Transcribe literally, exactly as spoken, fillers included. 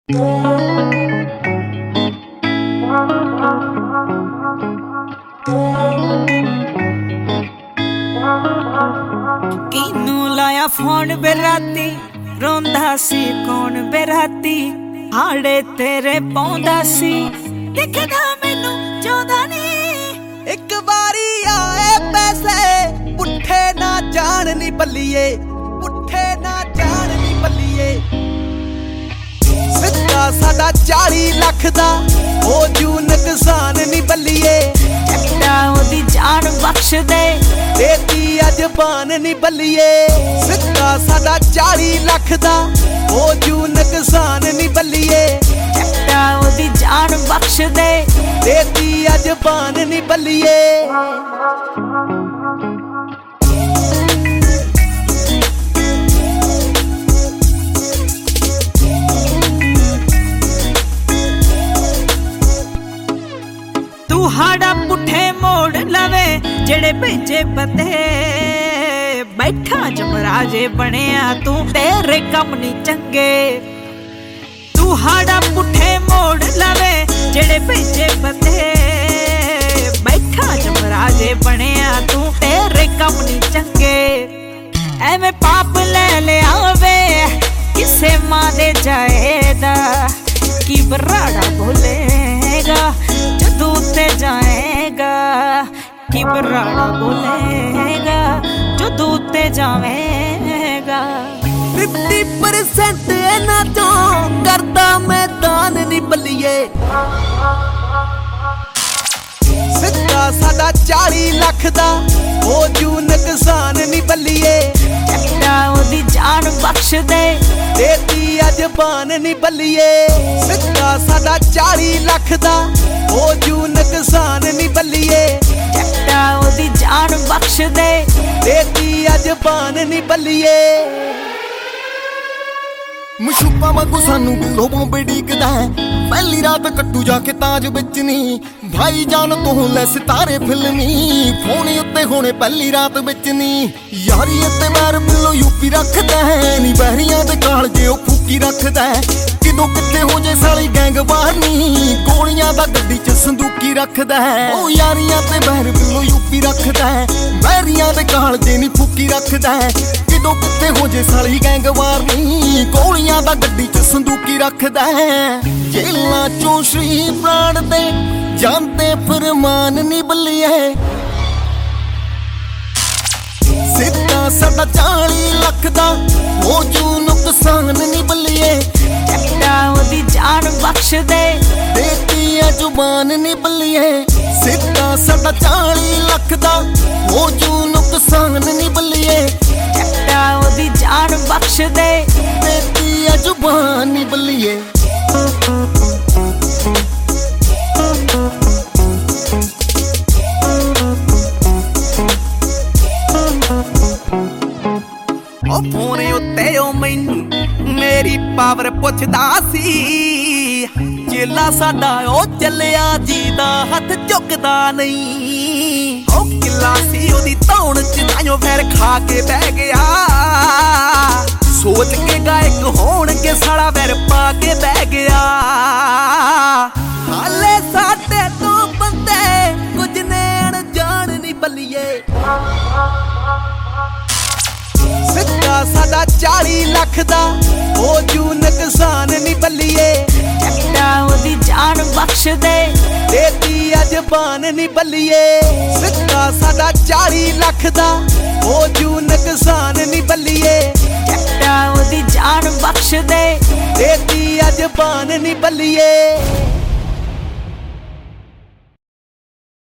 किनू लाया फोन बेराती रोंदा सी कौन बेराती हाड़े तेरे पौंदा सी दिखदा मैनू चाहदा नहीं। एक बारी आए पैसे पुट्ठे ना जान नी बल्लिए, पुट्ठे ना जान नी बल्लिए। सिक्का साडा चाली लख दा हो जू नुकसान नी बल्लिए। जट्टा ओदी जान बख्श दे देती अजबान नी बल्लिए। सिक्का साडा चाली लख दा हो जू नुकसान नी बल्लिए। जट्टा ओदी जान बख्श दे देती अजबान नी बल्लिए। हाड़ा पुठे मोड़ लवे जेड़े भेजे पते बैठा जमराजे बनिया तू तेरे कम नी चंगे। तू हाड़ा पुठे मोड़ लवे जेड़े भेजे पते बैठा जमराजे बनिया तू तेरे कम नी चंगे। एवें पाप ले ले आवे किसे मां दे जाएदा की बराड़ा बोलेगा जदू ते जाएगा कि बराड़ा बोलेगा जदू ते जावेगा। फिफ्टी परसेंट ना तो करदा मैदान नी बल्लिए। सिक्का साडा चाली लख दा हो जू नुकसान नी बल्लिए। जट्टा ओदी जान बख्श दे देती अजबान नी बल्लिए। सिक्का साडा चाली लख दा हो जू नुकसान नी बल्लिए। जट्टा ओदी जान बख्श दे देती अजबान नी बल्लिए। मशूका वांगू सानू लोबों बेड़ीकदा है पहली रात कट्टू जाके ताज विच नी भाई जान तो ले सितारे फिल्मी फोन उत्ते होने पहली रात विच नी यारी ते मैर मिलो यूपी रखदा है नी बहरियां दे कालजे ओ फूकी रखदा है किदों किथे हो जे साली गैंग वारनी गोलियां दा गड्डी च संदूकी रखदा है ओ यारियां ते बहर मिलो यूपी रखदा है बहरियां दे कालजे नी फूकी रखदा है किदों किथे हो जे साली गैंग वारनी गोलियां दा गड्डी च संदूकी रखदा है। जेलां चों श्री प्राण दे जानते फरमान नी बल्लिए। सिक्का साडा चाली लख दा हो जू नुकसान नी बल्लिए। जट्टा ओदी जान बख्श दे देती अजबान नी बल्लिए। सिक्का साडा चाली लख दा हो जू नुकसान नी बल्लिए। जट्टा ओदी जान बख्श दे देती अजबान नी बल्लिए। ओ फोन उत्ते ओ मैनू मेरी पावर पुछदा सी चेला साडा ओ चलिया जी दा हथ झुकदा नहीं। ओ किला सी ओदी धौण च ताइयों फैर खा के बह गया सोच के गायक होणगे साड़ा वैर पा के बह गया। हाले साडे तो बंदे कुछ ने अनजान नी बल्लिए। सिक्का साडा चाली लख दा हो जू नुकसान नी बल्लिए। जट्टा ओदी जान बख्श दे देती अजबान नी बल्लिए। सिक्का साडा चाली लख दा हो जू नुकसान नी बल्लिए। जट्टा ओदी जान बख्श दे देती अजबान नी बल्लिए।